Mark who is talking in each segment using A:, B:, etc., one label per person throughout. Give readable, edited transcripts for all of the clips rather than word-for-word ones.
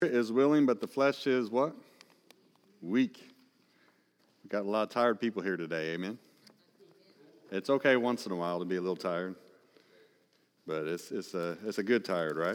A: Is willing, but the flesh is what? Weak. We've got a lot of tired people here today, amen? It's okay once in a while to be a little tired, but it's a good tired, right?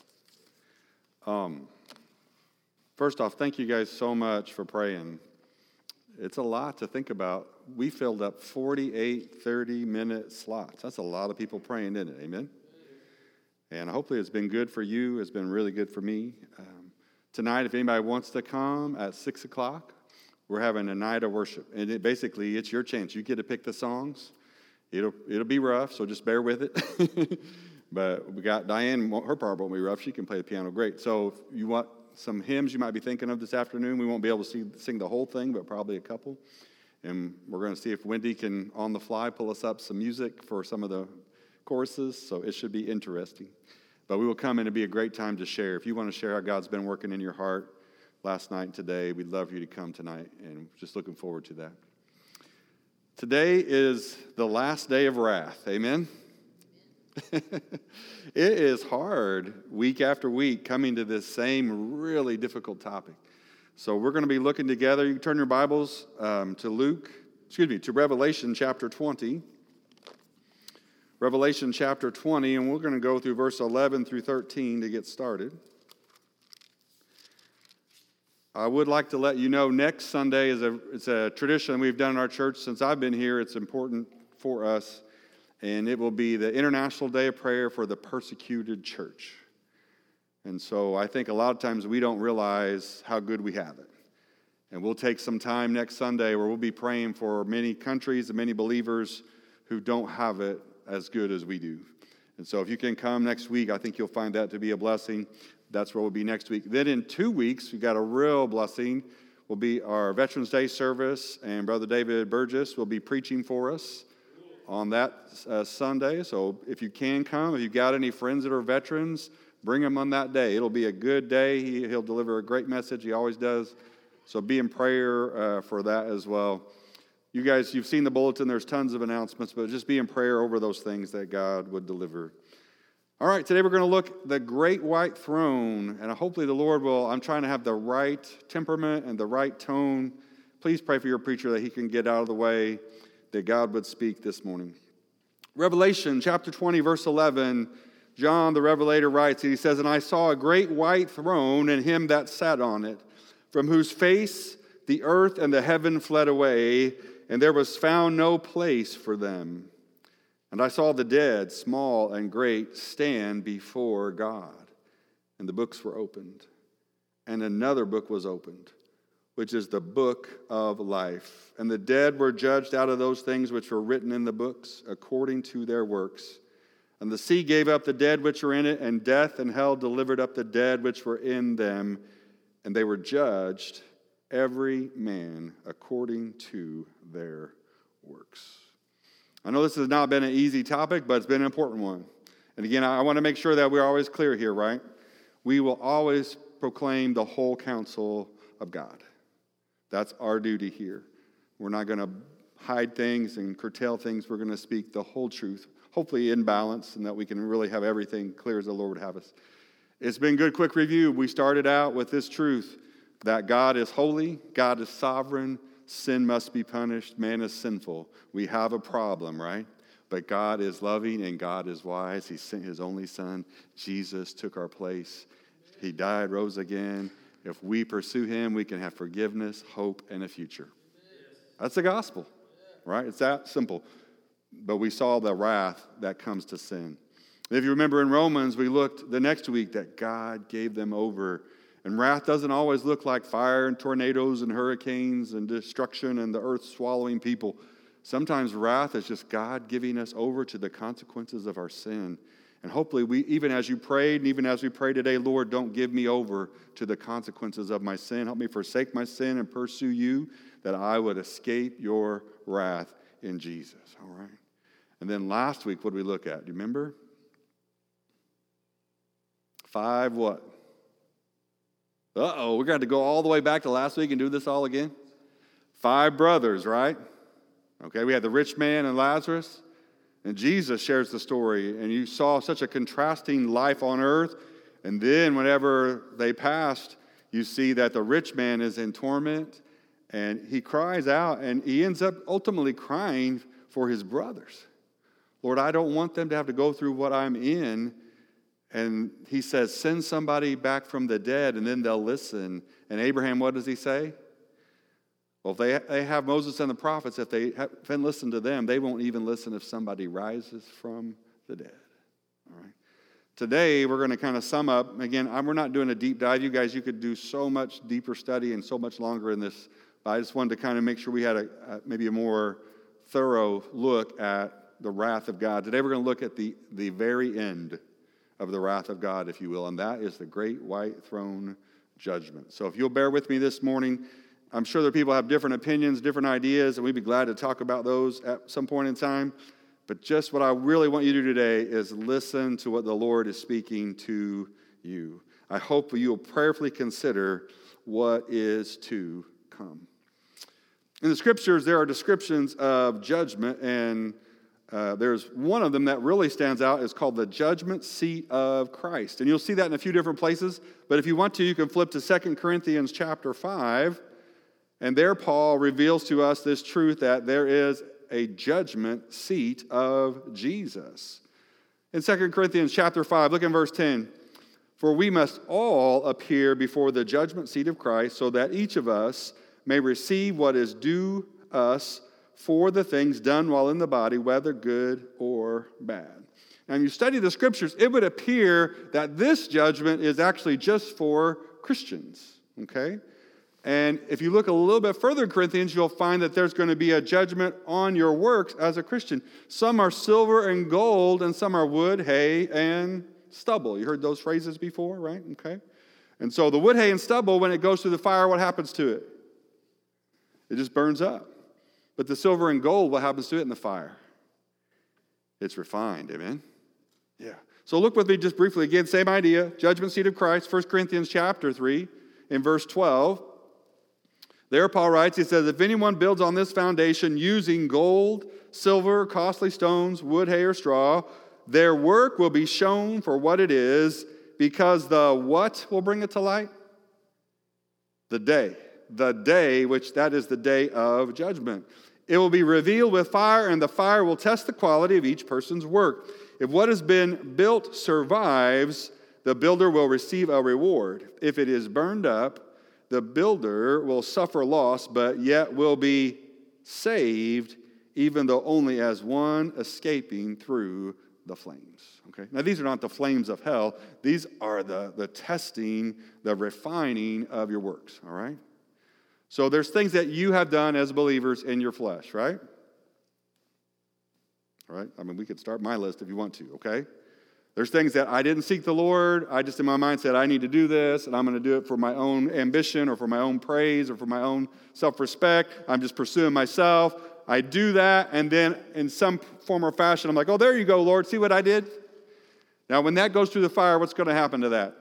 A: First off, thank you guys so much for praying. It's a lot to think about. We filled up 48 30-minute slots. That's a lot of people praying, isn't it? Amen? And hopefully it's been good for you. It's been really good for me. Tonight, if anybody wants to come at 6 o'clock, we're having a night of worship. And basically, it's your chance. You get to pick the songs. It'll be rough, so just bear with it. But we got Diane, her part won't be rough. She can play the piano great. So if you want some hymns you might be thinking of this afternoon, we won't be able to sing the whole thing, but probably a couple. And we're going to see if Wendy can, on the fly, pull us up some music for some of the choruses. So it should be interesting. But we will come in and be a great time to share. If you want to share how God's been working in your heart last night and today, we'd love for you to come tonight, and just looking forward to that. Today is the last day of wrath. Amen? It is hard week after week coming to this same really difficult topic. So we're going to be looking together. You can turn your Bibles to Revelation chapter 20. Revelation chapter 20, and we're going to go through verse 11 through 13 to get started. I would like to let you know next Sunday it's a tradition we've done in our church since I've been here. It's important for us, and it will be the International Day of Prayer for the Persecuted Church. And so I think a lot of times we don't realize how good we have it. And we'll take some time next Sunday where we'll be praying for many countries and many believers who don't have it as good as we do. And so if you can come next week, I think you'll find that to be a blessing. That's where we'll be next week. Then in 2 weeks, we've got a real blessing. Will be our Veterans Day service, and Brother David Burgess will be preaching for us on that Sunday. So if you can come, if you've got any friends that are veterans, bring them on that day. It'll be a good day. He'll deliver a great message. He always does. So be in prayer for that as well. You guys, you've seen the bulletin. There's tons of announcements, but just be in prayer over those things that God would deliver. All right, today we're going to look at the great white throne, and hopefully the Lord will, I'm trying to have the right temperament and the right tone. Please pray for your preacher that he can get out of the way, that God would speak this morning. Revelation chapter 20, verse 11, John the Revelator writes, and he says, "And I saw a great white throne and him that sat on it, from whose face the earth and the heaven fled away, and there was found no place for them. And I saw the dead, small and great, stand before God. And the books were opened. And another book was opened, which is the book of life. And the dead were judged out of those things which were written in the books, according to their works. And the sea gave up the dead which were in it, and death and hell delivered up the dead which were in them. And they were judged, every man according to their works." I know this has not been an easy topic, but it's been an important one. And again, I want to make sure that we're always clear here, right? We will always proclaim the whole counsel of God. That's our duty here. We're not going to hide things and curtail things. We're going to speak the whole truth, hopefully in balance, and that we can really have everything clear as the Lord would have us. It's been good, quick review. We started out with this truth, that God is holy, God is sovereign, sin must be punished, man is sinful. We have a problem, right? But God is loving and God is wise. He sent his only son. Jesus took our place. He died, rose again. If we pursue him, we can have forgiveness, hope, and a future. That's the gospel, right? It's that simple. But we saw the wrath that comes to sin. If you remember in Romans, we looked the next week that God gave them over. And wrath doesn't always look like fire and tornadoes and hurricanes and destruction and the earth swallowing people. Sometimes wrath is just God giving us over to the consequences of our sin. And hopefully, even as you prayed and even as we pray today, Lord, don't give me over to the consequences of my sin. Help me forsake my sin and pursue you, that I would escape your wrath in Jesus. All right. And then last week, what did we look at? Do you remember? 5 what? We're going to go all the way back to last week and do this all again? 5 brothers, right? Okay, we had the rich man and Lazarus, and Jesus shares the story, and you saw such a contrasting life on earth, And then whenever they passed, you see that the rich man is in torment, and he cries out, and he ends up ultimately crying for his brothers. Lord, I don't want them to have to go through what I'm in. And he says, send somebody back from the dead, and then they'll listen. And Abraham, what does he say? Well, if they have Moses and the prophets, if they haven't listened to them, they won't even listen if somebody rises from the dead. All right. Today, we're going to kind of sum up. Again, we're not doing a deep dive. You guys, you could do so much deeper study and so much longer in this. But I just wanted to kind of make sure we had maybe a more thorough look at the wrath of God. Today, we're going to look at the very end of the wrath of God, if you will, and that is the great white throne judgment. So if you'll bear with me this morning, I'm sure that people have different opinions, different ideas, and we'd be glad to talk about those at some point in time. But just what I really want you to do today is listen to what the Lord is speaking to you. I hope you will prayerfully consider what is to come. In the Scriptures, there are descriptions of judgment, and there's one of them that really stands out. It's called the judgment seat of Christ. And you'll see that in a few different places. But if you want to, you can flip to 2 Corinthians chapter 5. And there Paul reveals to us this truth that there is a judgment seat of Jesus. In 2 Corinthians chapter 5, look in verse 10. For we must all appear before the judgment seat of Christ, so that each of us may receive what is due us for the things done while in the body, whether good or bad. Now, when you study the Scriptures, it would appear that this judgment is actually just for Christians, okay? And if you look a little bit further in Corinthians, you'll find that there's going to be a judgment on your works as a Christian. Some are silver and gold, and some are wood, hay, and stubble. You heard those phrases before, right? Okay. And so the wood, hay, and stubble, when it goes through the fire, what happens to it? It just burns up. But the silver and gold, what happens to it in the fire? It's refined, amen? Yeah. So look with me just briefly again, same idea, judgment seat of Christ, 1 Corinthians chapter 3, in verse 12. There Paul writes, he says, if anyone builds on this foundation using gold, silver, costly stones, wood, hay, or straw, their work will be shown for what it is, because the what will bring it to light? The day. The day, which that is the day of judgment. It will be revealed with fire, and the fire will test the quality of each person's work. If what has been built survives, the builder will receive a reward. If it is burned up, the builder will suffer loss, but yet will be saved, even though only as one escaping through the flames. Okay. Now, these are not the flames of hell. These are the testing, the refining of your works, all right? So there's things that you have done as believers in your flesh, right? All right? I mean, we could start my list if you want to, okay? There's things that I didn't seek the Lord. I just in my mind said, I need to do this, and I'm going to do it for my own ambition or for my own praise or for my own self-respect. I'm just pursuing myself. I do that, and then in some form or fashion, I'm like, oh, there you go, Lord. See what I did? Now, when that goes through the fire, what's going to happen to that?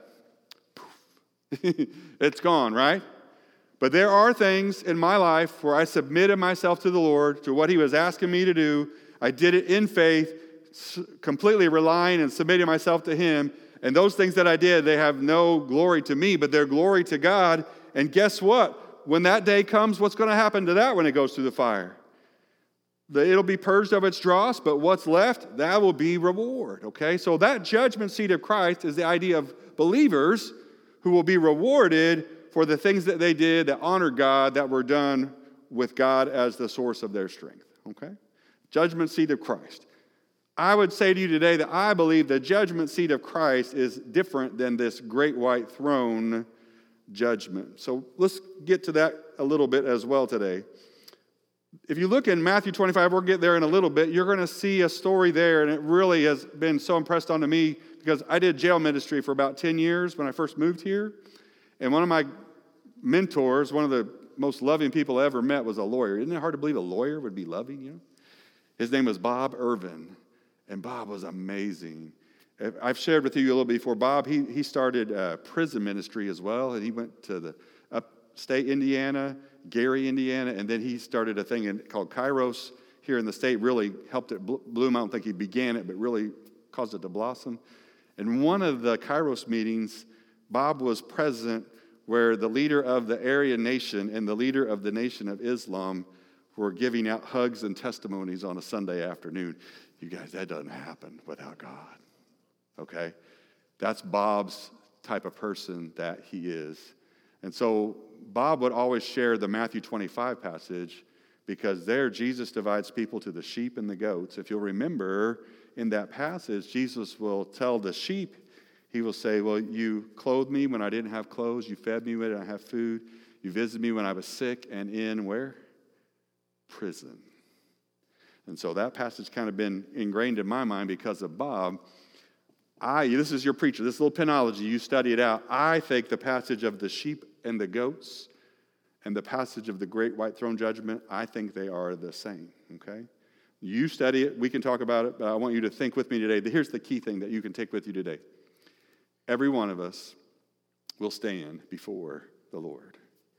A: It's gone, right? But there are things in my life where I submitted myself to the Lord, to what He was asking me to do. I did it in faith, completely relying and submitting myself to Him. And those things that I did, they have no glory to me, but they're glory to God. And guess what? When that day comes, what's going to happen to that when it goes through the fire? It'll be purged of its dross, but what's left, that will be reward, okay? So that judgment seat of Christ is the idea of believers who will be rewarded for the things that they did that honor God, that were done with God as the source of their strength, okay? Judgment seat of Christ. I would say to you today that I believe the judgment seat of Christ is different than this great white throne judgment. So let's get to that a little bit as well today. If you look in Matthew 25, we'll get there in a little bit, you're going to see a story there, and it really has been so impressed onto me because I did jail ministry for about 10 years when I first moved here. And one of my mentors, one of the most loving people I ever met, was a lawyer. Isn't it hard to believe a lawyer would be loving, you know? His name was Bob Irvin, and Bob was amazing. I've shared with you a little bit before. Bob, he started prison ministry as well, and he went to the upstate Indiana, Gary, Indiana, and then he started a thing called Kairos here in the state, really helped it bloom. I don't think he began it, but really caused it to blossom. In one of the Kairos meetings, Bob was present where the leader of the Aryan nation and the leader of the Nation of Islam were giving out hugs and testimonies on a Sunday afternoon. You guys, that doesn't happen without God, okay? That's Bob's type of person that he is. And so Bob would always share the Matthew 25 passage because there Jesus divides people to the sheep and the goats. If you'll remember, in that passage, Jesus will tell the sheep, he will say, well, you clothed me when I didn't have clothes. You fed me when I didn't have food. You visited me when I was sick and in where? Prison. And so that passage kind of been ingrained in my mind because of Bob. This is your preacher, this little penology, you study it out. I think the passage of the sheep and the goats and the passage of the great white throne judgment, I think they are the same, okay? You study it, we can talk about it, but I want you to think with me today. Here's the key thing that you can take with you today. Every one of us will stand before the Lord,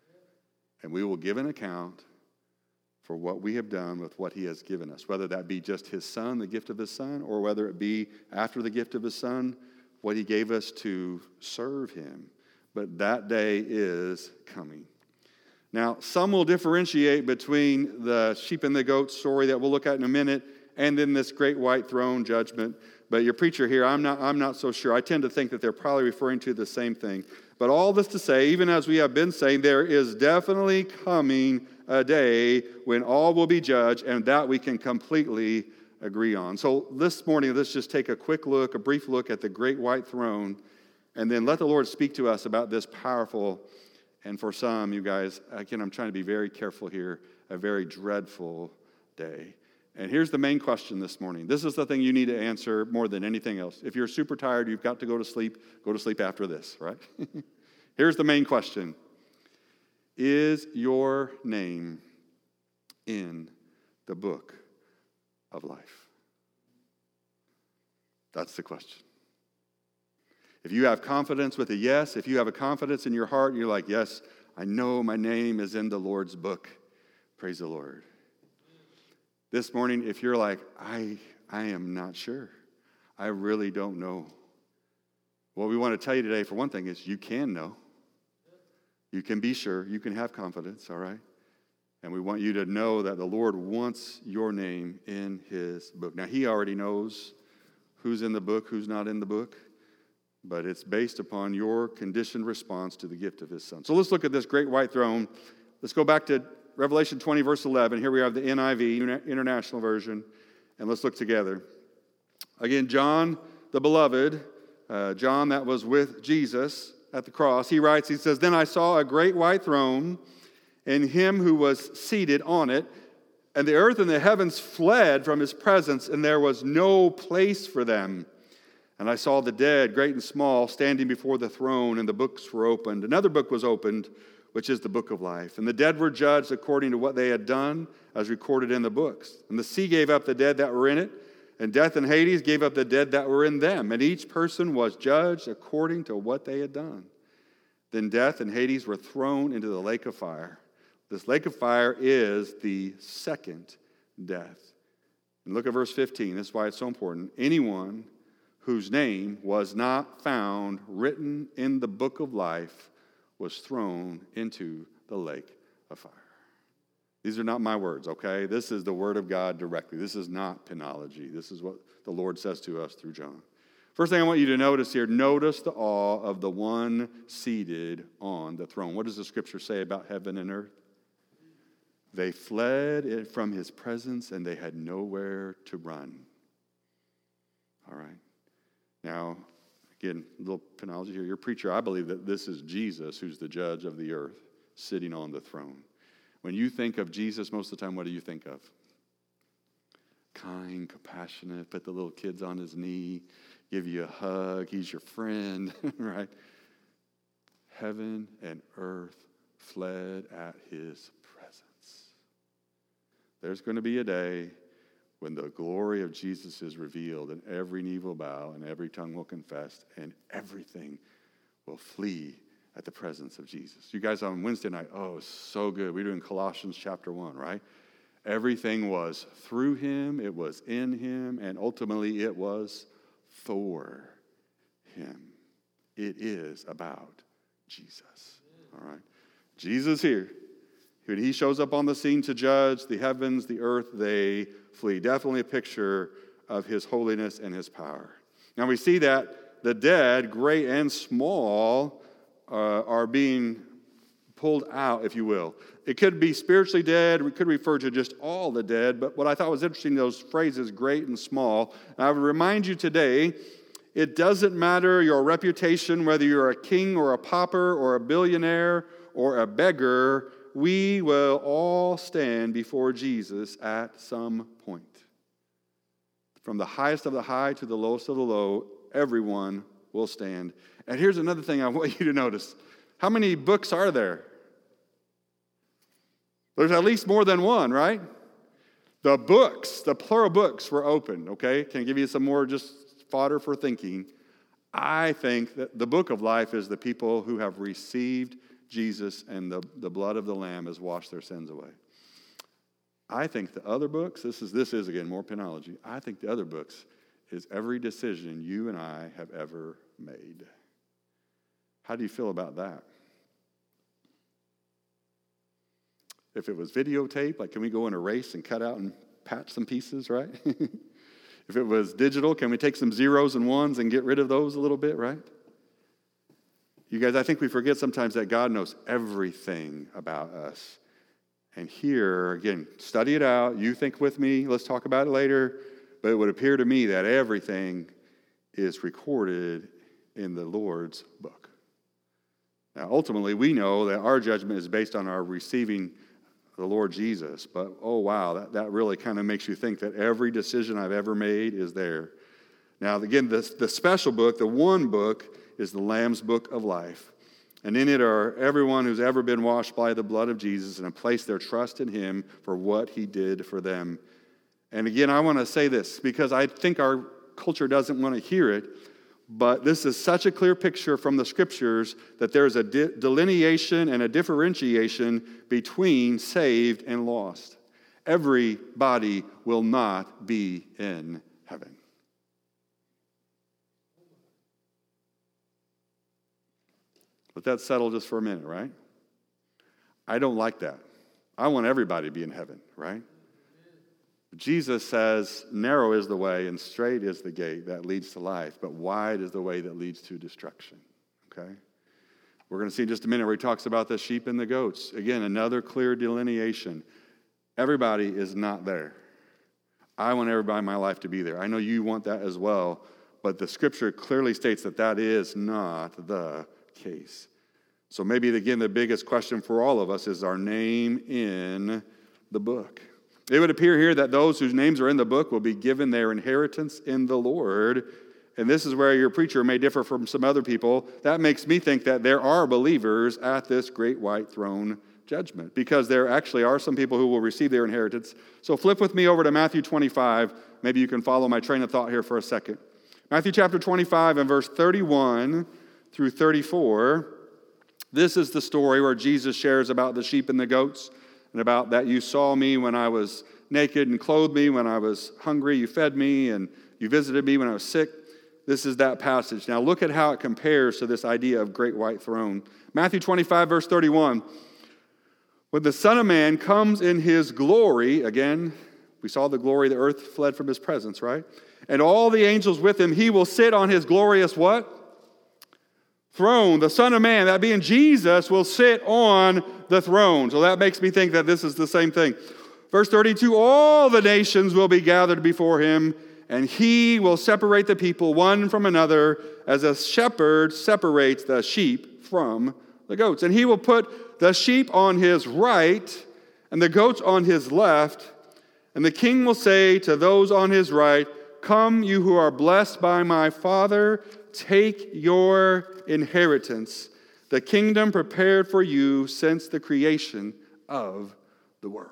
A: and we will give an account for what we have done with what he has given us, whether that be just his son, the gift of his son, or whether it be after the gift of his son, what he gave us to serve him. But that day is coming. Now, some will differentiate between the sheep and the goat story that we'll look at in a minute and then this great white throne judgment. But your preacher here, I'm not so sure. I tend to think that they're probably referring to the same thing. But all this to say, even as we have been saying, there is definitely coming a day when all will be judged, and that we can completely agree on. So this morning, let's just take a brief look at the great white throne, and then let the Lord speak to us about this powerful, and for some, you guys, again, I'm trying to be very careful here, a very dreadful day. And here's the main question this morning. This is the thing you need to answer more than anything else. If you're super tired, you've got to go to sleep after this, right? Here's the main question. Is your name in the book of life? That's the question. If you have confidence with a yes, if you have a confidence in your heart, you're like, yes, I know my name is in the Lord's book. Praise the Lord. This morning, if you're like, I am not sure. I really don't know. What we want to tell you today, for one thing, is you can know. You can be sure. You can have confidence, all right? And we want you to know that the Lord wants your name in his book. Now, he already knows who's in the book, who's not in the book, but it's based upon your conditioned response to the gift of his son. So let's look at this great white throne. Let's go back to Revelation 20, verse 11. Here we have the NIV, International Version, and let's look together. Again, John, the beloved, John that was with Jesus at the cross, he writes, he says, "Then I saw a great white throne, and him who was seated on it, and the earth and the heavens fled from his presence, and there was no place for them. And I saw the dead, great and small, standing before the throne, and the books were opened. Another book was opened, which is the book of life. And the dead were judged according to what they had done, as recorded in the books. And the sea gave up the dead that were in it, and death and Hades gave up the dead that were in them. And each person was judged according to what they had done. Then death and Hades were thrown into the lake of fire. This lake of fire is the second death." And look at verse 15. This is why it's so important. "Anyone whose name was not found written in the book of life was thrown into the lake of fire." These are not my words, okay? This is the word of God directly. This is not penology. This is what the Lord says to us through John. First thing I want you to notice here, notice the awe of the one seated on the throne. What does the scripture say about heaven and earth? They fled from his presence, and they had nowhere to run. All right. Now, again, a little penology here. Your preacher, I believe that this is Jesus who's the judge of the earth, sitting on the throne. When you think of Jesus, most of the time, what do you think of? Kind, compassionate, put the little kids on his knee, give you a hug, he's your friend, right? Heaven and earth fled at his presence. There's going to be a day when the glory of Jesus is revealed, and every knee will bow, and every tongue will confess, and everything will flee at the presence of Jesus. You guys on Wednesday night, oh, so good. We're doing Colossians chapter 1, right? Everything was through him, it was in him, and ultimately it was for him. It is about Jesus. All right. Jesus here. When he shows up on the scene to judge the heavens, the earth, they flee. Definitely a picture of his holiness and his power. Now we see that the dead, great and small, are being pulled out, if you will. It could be spiritually dead. We could refer to just all the dead. But what I thought was interesting, those phrases, great and small. And I would remind you today, it doesn't matter your reputation, whether you're a king or a pauper or a billionaire or a beggar, we will all stand before Jesus at some point. From the highest of the high to the lowest of the low, everyone will stand. And here's another thing I want you to notice. How many books are there? There's at least more than one, right? The books, the plural books were opened, okay? Can I give you some more just fodder for thinking? I think that the book of life is the people who have received Jesus and the blood of the Lamb has washed their sins away. I think the other books, this is again more penology. I think the other books is every decision you and I have ever made. How do you feel about that? If it was videotape, like can we go in a race and cut out and patch some pieces, right? If it was digital, can we take some zeros and ones and get rid of those a little bit, right? You guys, I think we forget sometimes that God knows everything about us. And here, again, study it out. You think with me. Let's talk about it later. But it would appear to me that everything is recorded in the Lord's book. Now, ultimately, we know that our judgment is based on our receiving the Lord Jesus. But, oh, wow, that really kind of makes you think that every decision I've ever made is there. Now, again, the special book, the one book, is the Lamb's Book of Life. And in it are everyone who's ever been washed by the blood of Jesus and have placed their trust in him for what he did for them. And again, I want to say this because I think our culture doesn't want to hear it, but this is such a clear picture from the scriptures that there's a delineation and a differentiation between saved and lost. Everybody will not be in heaven. Let that settle just for a minute, right? I don't like that. I want everybody to be in heaven, right? Jesus says, narrow is the way and straight is the gate that leads to life, but wide is the way that leads to destruction, okay? We're going to see in just a minute where he talks about the sheep and the goats. Again, another clear delineation. Everybody is not there. I want everybody in my life to be there. I know you want that as well, but the scripture clearly states that that is not the case. So maybe, again, the biggest question for all of us is our name in the book. It would appear here that those whose names are in the book will be given their inheritance in the Lord. And this is where your preacher may differ from some other people. That makes me think that there are believers at this great white throne judgment, because there actually are some people who will receive their inheritance. So flip with me over to Matthew 25. Maybe you can follow my train of thought here for a second. Matthew chapter 25 and verse 31 through 34. This is the story where Jesus shares about the sheep and the goats, and about that you saw me when I was naked and clothed me, when I was hungry, you fed me, and you visited me when I was sick. This is that passage. Now look at how it compares to this idea of great white throne. Matthew 25, verse 31. When the Son of Man comes in his glory, again, we saw the glory, the earth fled from his presence, right? And all the angels with him, he will sit on his glorious what? Throne. The Son of Man, that being Jesus, will sit on the throne. So that makes me think that this is the same thing. Verse 32, all the nations will be gathered before him, and he will separate the people one from another as a shepherd separates the sheep from the goats. And he will put the sheep on his right and the goats on his left. And the king will say to those on his right, come, you who are blessed by my Father, take your inheritance, the kingdom prepared for you since the creation of the world.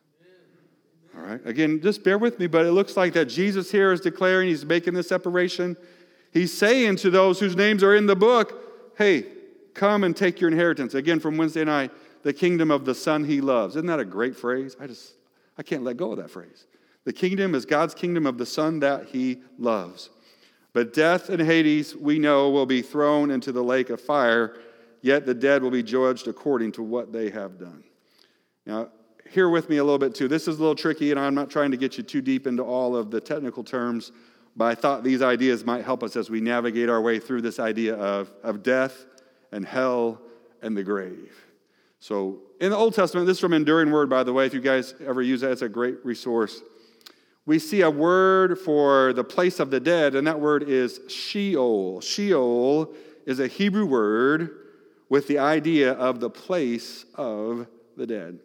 A: All right, again, just bear with me, but it looks like that Jesus here is declaring, he's making this separation. He's saying to those whose names are in the book, hey, come and take your inheritance. Again, from Wednesday night, the kingdom of the Son he loves. Isn't that a great phrase? I can't let go of that phrase. The kingdom is God's kingdom of the Son that he loves. But death and Hades, we know, will be thrown into the lake of fire, yet the dead will be judged according to what they have done. Now, hear with me a little bit too. This is a little tricky, and I'm not trying to get you too deep into all of the technical terms, but I thought these ideas might help us as we navigate our way through this idea of death and hell and the grave. So in the Old Testament, this is from Enduring Word, by the way. If you guys ever use that, it's a great resource. We see a word for the place of the dead, and that word is Sheol. Sheol is a Hebrew word with the idea of the place of the dead.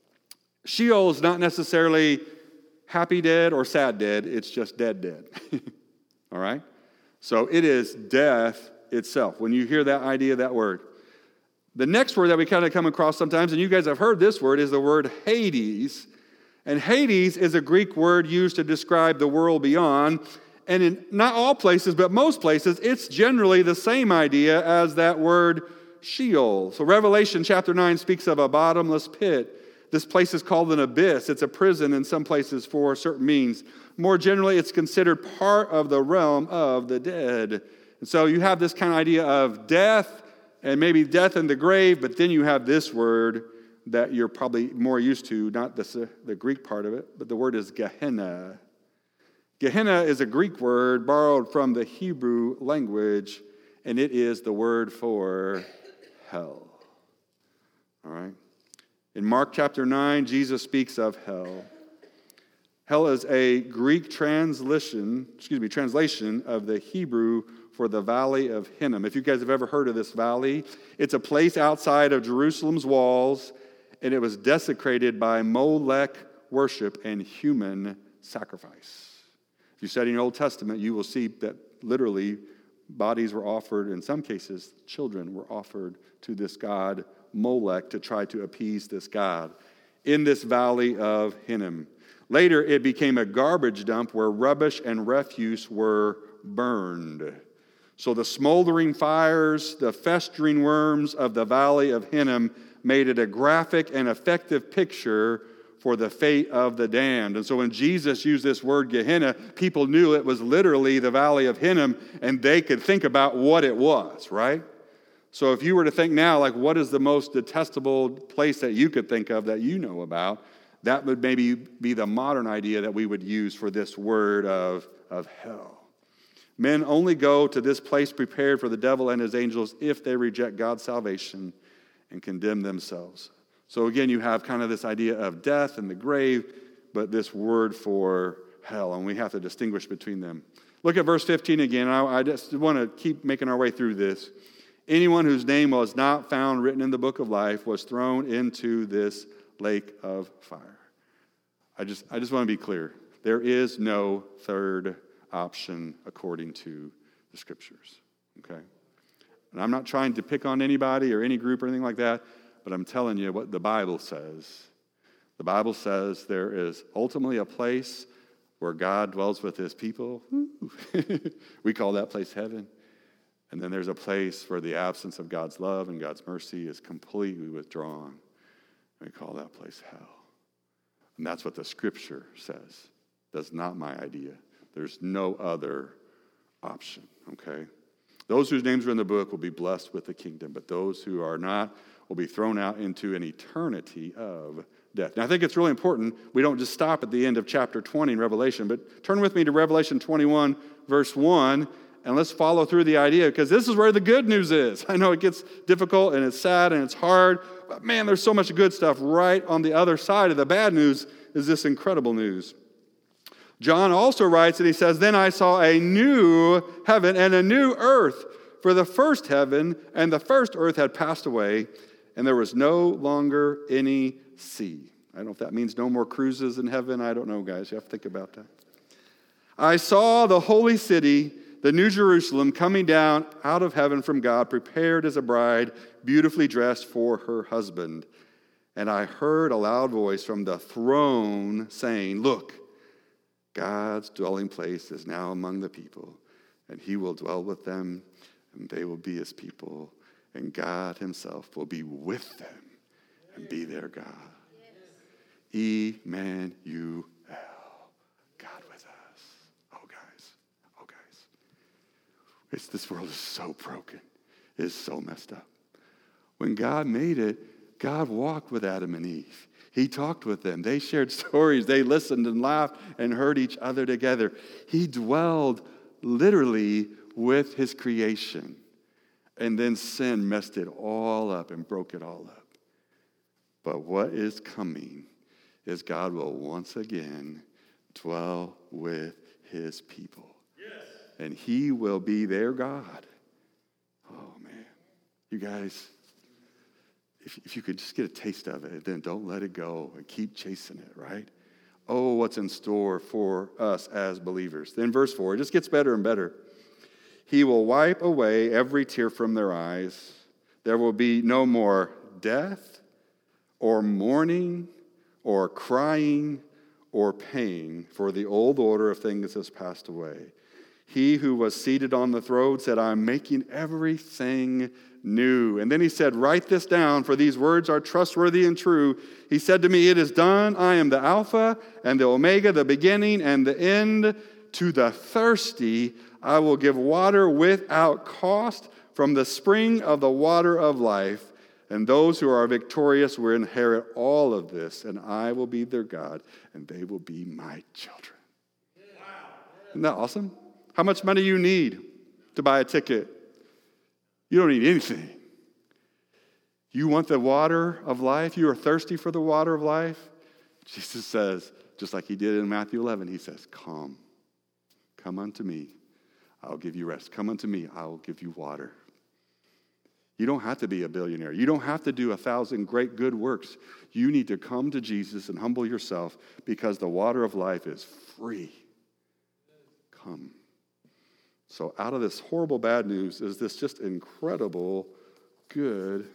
A: Sheol is not necessarily happy dead or sad dead. It's just dead. All right? So it is death itself. When you hear that idea, that word. The next word that we kind of come across sometimes, and you guys have heard this word, is the word Hades. And Hades is a Greek word used to describe the world beyond. And in not all places, but most places, it's generally the same idea as that word Sheol. So Revelation chapter 9 speaks of a bottomless pit. This place is called an abyss. It's a prison in some places for certain means. More generally, it's considered part of the realm of the dead. And so you have this kind of idea of death, and maybe death in the grave, but then you have this word that you're probably more used to, not the Greek part of it, but the word is Gehenna. Gehenna is a Greek word borrowed from the Hebrew language, and it is the word for hell. All right? In Mark chapter 9, Jesus speaks of hell. Hell is a Greek translation of the Hebrew for the Valley of Hinnom. If you guys have ever heard of this valley, it's a place outside of Jerusalem's walls, and it was desecrated by Molech worship and human sacrifice. If you study in the Old Testament, you will see that literally bodies were offered, in some cases, children were offered to this god Molech to try to appease this god in this valley of Hinnom. Later, it became a garbage dump where rubbish and refuse were burned. So the smoldering fires, the festering worms of the valley of Hinnom made it a graphic and effective picture for the fate of the damned. And so when Jesus used this word Gehenna, people knew it was literally the valley of Hinnom, and they could think about what it was, right? So if you were to think now, like, what is the most detestable place that you could think of that you know about, that would maybe be the modern idea that we would use for this word of hell. Men only go to this place prepared for the devil and his angels if they reject God's salvation and condemn themselves. So again, you have kind of this idea of death and the grave, but this word for hell, and we have to distinguish between them. Look at verse 15 again. I just want to keep making our way through this. Anyone whose name was not found written in the book of life was thrown into this lake of fire. I just want to be clear. There is no third option according to the scriptures, okay? And I'm not trying to pick on anybody or any group or anything like that, but I'm telling you what the Bible says. The Bible says there is ultimately a place where God dwells with his people. We call that place heaven. And then there's a place where the absence of God's love and God's mercy is completely withdrawn. We call that place hell. And that's what the scripture says. That's not my idea. There's no other option, okay? Those whose names are in the book will be blessed with the kingdom, but those who are not will be thrown out into an eternity of death. Now, I think it's really important we don't just stop at the end of chapter 20 in Revelation, but turn with me to Revelation 21, verse 1, and let's follow through the idea, because this is where the good news is. I know it gets difficult, and it's sad, and it's hard, but man, there's so much good stuff right on the other side of the bad news is this incredible news. John also writes, and he says, "Then I saw a new heaven and a new earth, for the first heaven and the first earth had passed away, and there was no longer any sea." I don't know if that means no more cruises in heaven. I don't know, guys. You have to think about that. "I saw the holy city, the New Jerusalem, coming down out of heaven from God, prepared as a bride, beautifully dressed for her husband. And I heard a loud voice from the throne saying, 'Look, God's dwelling place is now among the people, and he will dwell with them, and they will be his people, and God himself will be with them and be their God. Emmanuel, God with us.'" Oh, guys. This world is so broken. It is so messed up. When God made it, God walked with Adam and Eve. He talked with them. They shared stories. They listened and laughed and heard each other together. He dwelled literally with his creation. And then sin messed it all up and broke it all up. But what is coming is God will once again dwell with his people. Yes. And he will be their God. Oh, man. You guys, if you could just get a taste of it, then don't let it go and keep chasing it, right? Oh, what's in store for us as believers. Then verse 4, it just gets better and better. He will wipe away every tear from their eyes. There will be no more death or mourning or crying or pain, for the old order of things has passed away. He who was seated on the throne said, I'm making everything new. And then he said, write this down, for these words are trustworthy and true. He said to me, it is done. I am the Alpha and the Omega, the beginning and the end. To the thirsty, I will give water without cost from the spring of the water of life. And those who are victorious will inherit all of this, and I will be their God, and they will be my children. Wow. Isn't that awesome? How much money you need to buy a ticket? You don't need anything. You want the water of life? You are thirsty for the water of life? Jesus says, just like he did in Matthew 11, he says, come unto me. I'll give you rest. Come unto me. I will give you water. You don't have to be a billionaire. You don't have to do 1,000 great good works. You need to come to Jesus and humble yourself because the water of life is free. Come. So out of this horrible bad news is this just incredible good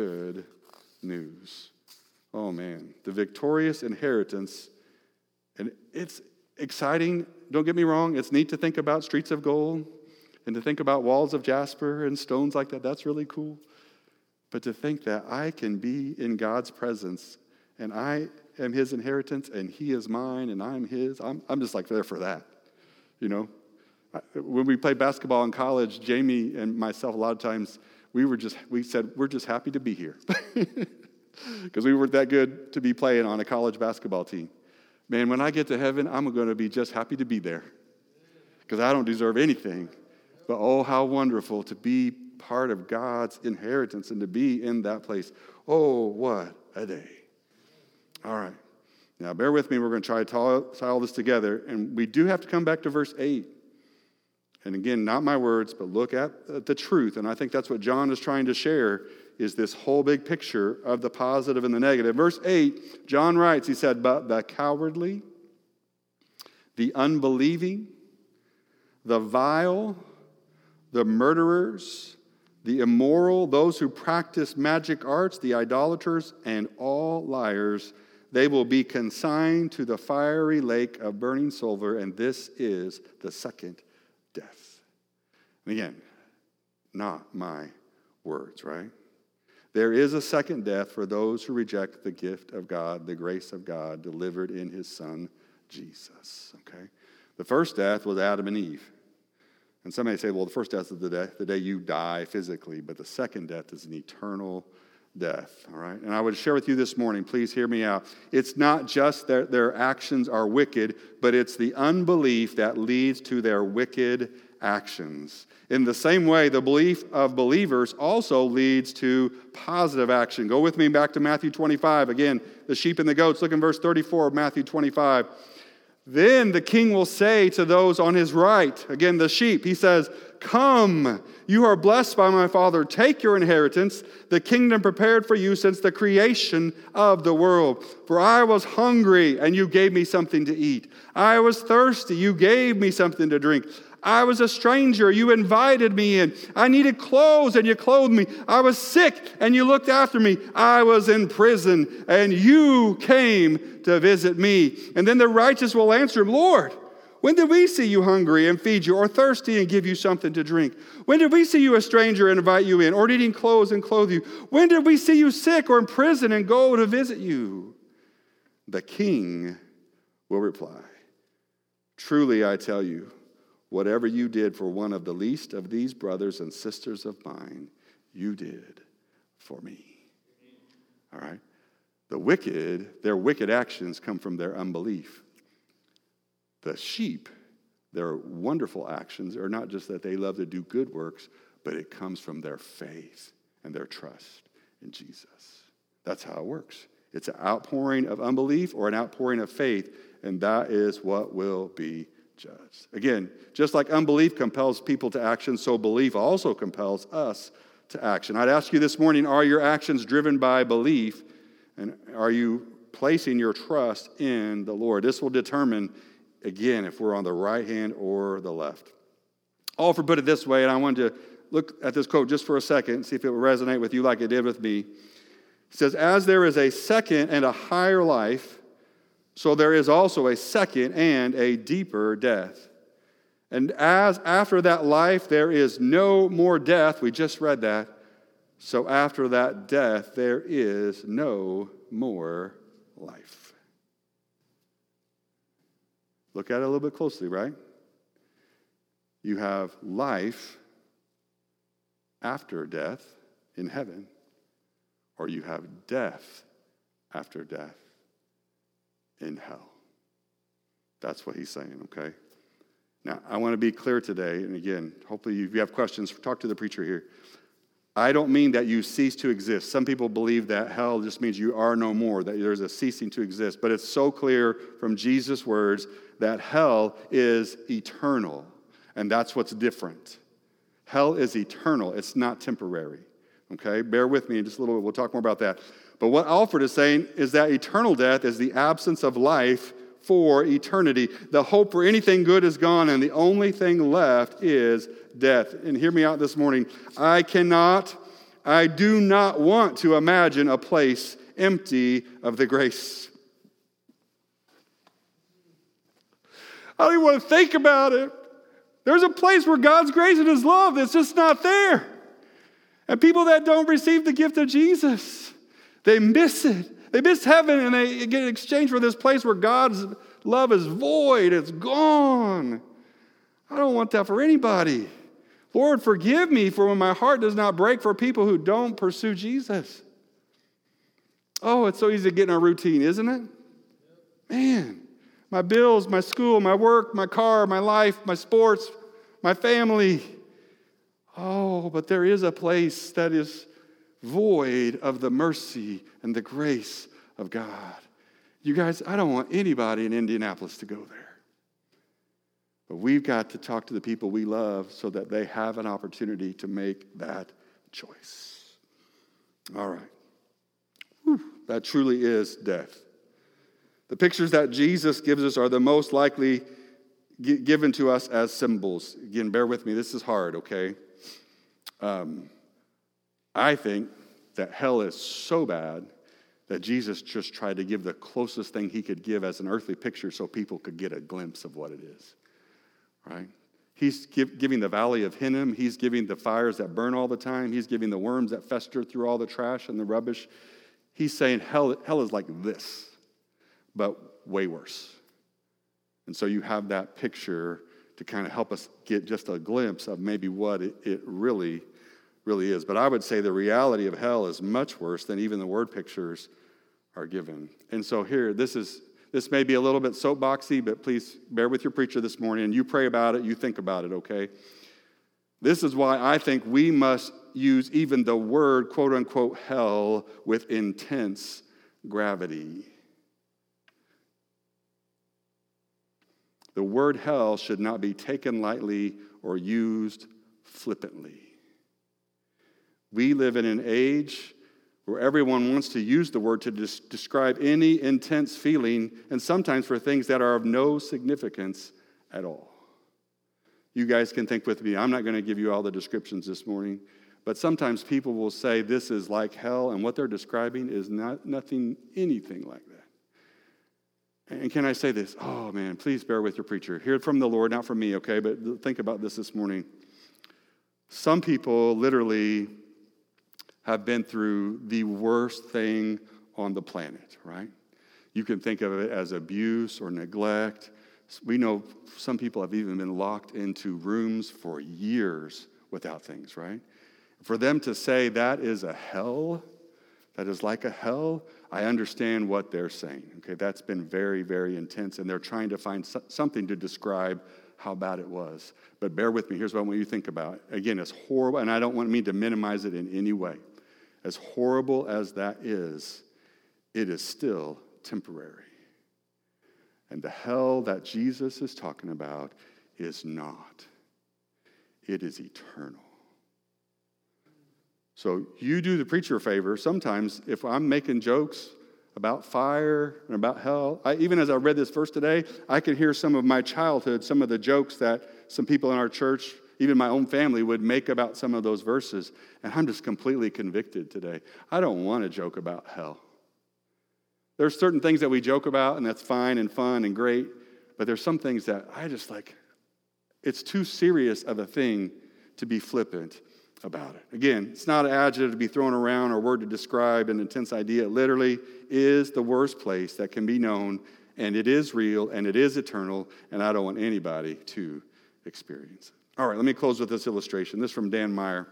A: news. Oh man, the victorious inheritance. And it's exciting. Don't get me wrong. It's neat to think about streets of gold and to think about walls of jasper and stones like that. That's really cool. But to think that I can be in God's presence and I am his inheritance and he is mine and I'm his, I'm just like there for that. You know, when we played basketball in college, Jamie and myself, a lot of times we said, we're just happy to be here because we weren't that good to be playing on a college basketball team. Man, when I get to heaven, I'm going to be just happy to be there because I don't deserve anything. But oh, how wonderful to be part of God's inheritance and to be in that place. Oh, what a day. All right. Now, bear with me. We're going to try to tie all this together. And we do have to come back to verse 8. And again, not my words, but look at the truth. And I think that's what John is trying to share is this whole big picture of the positive and the negative. Verse 8, John writes, he said, but the cowardly, the unbelieving, the vile, the murderers, the immoral, those who practice magic arts, the idolaters, and all liars, they will be consigned to the fiery lake of burning sulfur, and this is the second death. And again, not my words, right? There is a second death for those who reject the gift of God, the grace of God delivered in his Son, Jesus, okay? The first death was Adam and Eve. And some may say, well, the first death is the day you die physically, but the second death is an eternal death, all right? And I would share with you this morning, please hear me out. It's not just that their actions are wicked, but it's the unbelief that leads to their wicked actions. In the same way, the belief of believers also leads to positive action. Go with me back to Matthew 25. Again, the sheep and the goats. Look in verse 34 of Matthew 25. Then the king will say to those on his right, again, the sheep, he says, come, you are blessed by my Father. Take your inheritance, the kingdom prepared for you since the creation of the world. For I was hungry, and you gave me something to eat. I was thirsty, you gave me something to drink. I was a stranger, you invited me in. I needed clothes, and you clothed me. I was sick, and you looked after me. I was in prison, and you came to visit me. And then the righteous will answer him, Lord, when did we see you hungry and feed you, or thirsty and give you something to drink? When did we see you a stranger and invite you in, or needing clothes and clothe you? When did we see you sick or in prison and go to visit you? The king will reply, truly I tell you, whatever you did for one of the least of these brothers and sisters of mine, you did for me. All right? The wicked, their wicked actions come from their unbelief. The sheep, their wonderful actions are not just that they love to do good works, but it comes from their faith and their trust in Jesus. That's how it works. It's an outpouring of unbelief or an outpouring of faith, and that is what will be judged. Again, just like unbelief compels people to action, so belief also compels us to action. I'd ask you this morning, are your actions driven by belief, and are you placing your trust in the Lord? This will determine, again, if we're on the right hand or the left. Alford put it this way, and I wanted to look at this quote just for a second and see if it will resonate with you like it did with me. It says, as there is a second and a higher life, so there is also a second and a deeper death. And as after that life there is no more death, we just read that, so after that death there is no more life. Look at it a little bit closely, right? You have life after death in heaven, or you have death after death in hell. That's what he's saying, okay? Now, I want to be clear today, and again, hopefully if you have questions, talk to the preacher here. I don't mean that you cease to exist. Some people believe that hell just means you are no more, that there's a ceasing to exist. But it's so clear from Jesus' words that hell is eternal, and that's what's different. Hell is eternal. It's not temporary. Okay? Bear with me just a little bit. We'll talk more about that. But what Alford is saying is that eternal death is the absence of life for eternity. The hope for anything good is gone, and the only thing left is death. And hear me out this morning. I do not want to imagine a place empty of the grace. I don't even want to think about it. There's a place where God's grace and His love that's just not there. And people that don't receive the gift of Jesus, they miss it. They miss heaven, and they get exchanged for this place where God's love is void. It's gone. I don't want that for anybody. Lord, forgive me for when my heart does not break for people who don't pursue Jesus. Oh, it's so easy to get in a routine, isn't it? Man, my bills, my school, my work, my car, my life, my sports, my family. Oh, but there is a place that is void of the mercy and the grace of God. You guys, I don't want anybody in Indianapolis to go there. But we've got to talk to the people we love so that they have an opportunity to make that choice. All right. Whew, that truly is death. The pictures that Jesus gives us are the most likely given to us as symbols. Again, bear with me. This is hard, okay? I think that hell is so bad that Jesus just tried to give the closest thing he could give as an earthly picture so people could get a glimpse of what it is, right? He's giving the valley of Hinnom. He's giving the fires that burn all the time. He's giving the worms that fester through all the trash and the rubbish. He's saying hell is like this, but way worse. And so you have that picture to kind of help us get just a glimpse of maybe what it really is. But I would say the reality of hell is much worse than even the word pictures are given. And so here, this may be a little bit soapboxy, but please bear with your preacher this morning, and you pray about it, you think about it, okay? This is why I think we must use even the word, quote unquote, hell with intense gravity. The word hell should not be taken lightly or used flippantly. We live in an age where everyone wants to use the word to describe any intense feeling, and sometimes for things that are of no significance at all. You guys can think with me. I'm not going to give you all the descriptions this morning, but sometimes people will say this is like hell, and what they're describing is anything like that. And can I say this? Oh, man, please bear with your preacher. Hear it from the Lord, not from me, okay? But think about this morning. Some people literally have been through the worst thing on the planet, right? You can think of it as abuse or neglect, We know some people have even been locked into rooms for years without things, right? For them to say that is a hell, that is like a hell, I understand what they're saying. Okay, that's been very, very intense, and they're trying to find something to describe how bad it was. But bear with me. Here's what I want you to think about. Again, it's horrible, and I don't want me to minimize it in any way. As horrible as that is, it is still temporary. And the hell that Jesus is talking about is not. It is eternal. So you do the preacher a favor. Sometimes if I'm making jokes about fire and about hell, even as I read this verse today, I could hear some of my childhood, some of the jokes that some people in our church, even my own family, would make about some of those verses. And I'm just completely convicted today. I don't want to joke about hell. There's certain things that we joke about, and that's fine and fun and great. But there's some things that I just like, it's too serious of a thing to be flippant about it. Again, it's not an adjective to be thrown around or word to describe an intense idea. It literally is the worst place that can be known, and it is real, and it is eternal, and I don't want anybody to experience it. All right, let me close with this illustration. This is from Dan Meyer.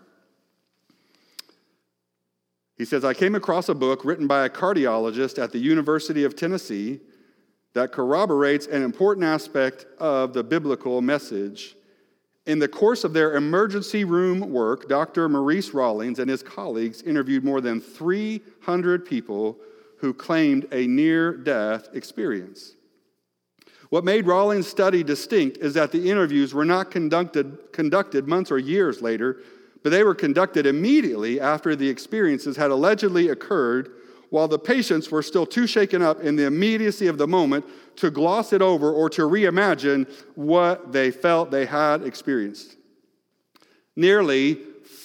A: He says, I came across a book written by a cardiologist at the University of Tennessee that corroborates an important aspect of the biblical message. In the course of their emergency room work, Dr. Maurice Rawlings and his colleagues interviewed more than 300 people who claimed a near-death experience. What made Rawlings' study distinct is that the interviews were not conducted months or years later, but they were conducted immediately after the experiences had allegedly occurred, while the patients were still too shaken up in the immediacy of the moment to gloss it over or to reimagine what they felt they had experienced. Nearly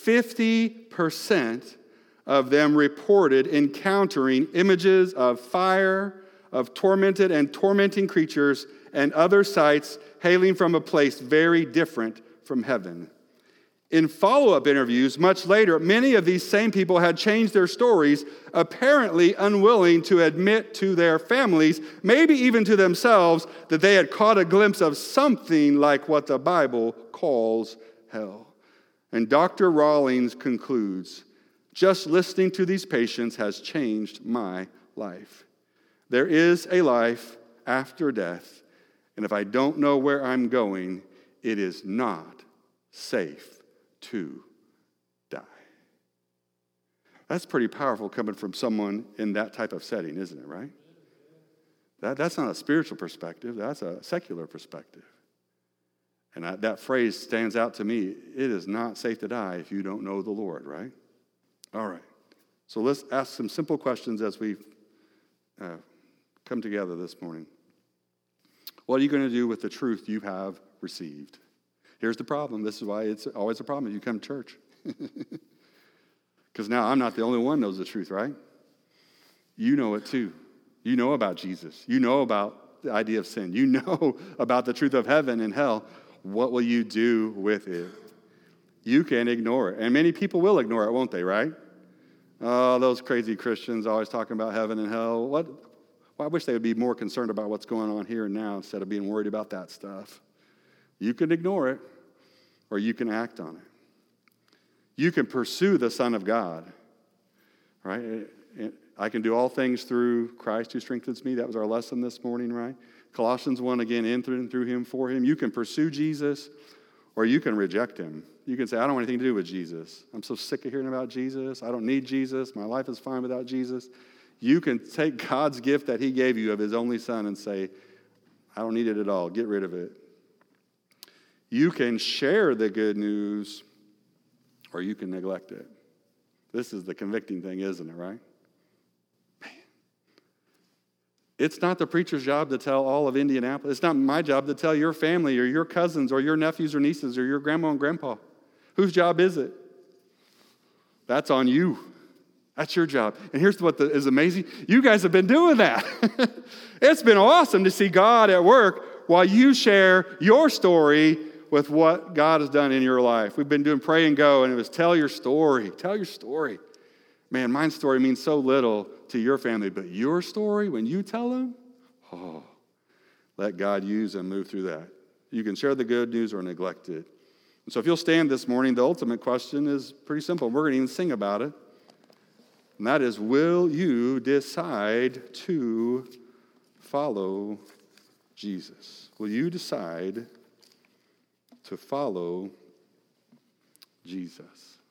A: 50% of them reported encountering images of fire, of tormented and tormenting creatures, and other sights hailing from a place very different from heaven. In follow-up interviews, much later, many of these same people had changed their stories, apparently unwilling to admit to their families, maybe even to themselves, that they had caught a glimpse of something like what the Bible calls hell. And Dr. Rawlings concludes, just listening to these patients has changed my life. There is a life after death, and if I don't know where I'm going, it is not safe to die. That's pretty powerful coming from someone in that type of setting, isn't it, right? That's not a spiritual perspective. That's a secular perspective. And that phrase stands out to me. It is not safe to die if you don't know the Lord, right? All right. So let's ask some simple questions as we come together this morning. What are you going to do with the truth you have received? Here's the problem. This is why it's always a problem if you come to church. Because now I'm not the only one who knows the truth, right? You know it too. You know about Jesus. You know about the idea of sin. You know about the truth of heaven and hell. What will you do with it? You can ignore it. And many people will ignore it, won't they, right? Oh, those crazy Christians always talking about heaven and hell. Well, I wish they would be more concerned about what's going on here and now instead of being worried about that stuff. You can ignore it, or you can act on it. You can pursue the Son of God, right? I can do all things through Christ who strengthens me. That was our lesson this morning, right? Colossians 1, again, in through him, for him. You can pursue Jesus, or you can reject him. You can say, I don't want anything to do with Jesus. I'm so sick of hearing about Jesus. I don't need Jesus. My life is fine without Jesus. You can take God's gift that he gave you of his only Son and say, I don't need it at all. Get rid of it. You can share the good news, or you can neglect it. This is the convicting thing, isn't it, right? Man. It's not the preacher's job to tell all of Indianapolis. It's not my job to tell your family or your cousins or your nephews or nieces or your grandma and grandpa. Whose job is it? That's on you. That's your job. And here's what is amazing. You guys have been doing that. It's been awesome to see God at work while you share your story with what God has done in your life. We've been doing Pray and Go, and it was tell your story. Tell your story. Man, my story means so little to your family, but your story, when you tell them, oh, let God use and move through that. You can share the good news or neglect it. And so if you'll stand this morning, the ultimate question is pretty simple. We're going to even sing about it. And that is, will you decide to follow Jesus? Will you decide to follow Jesus?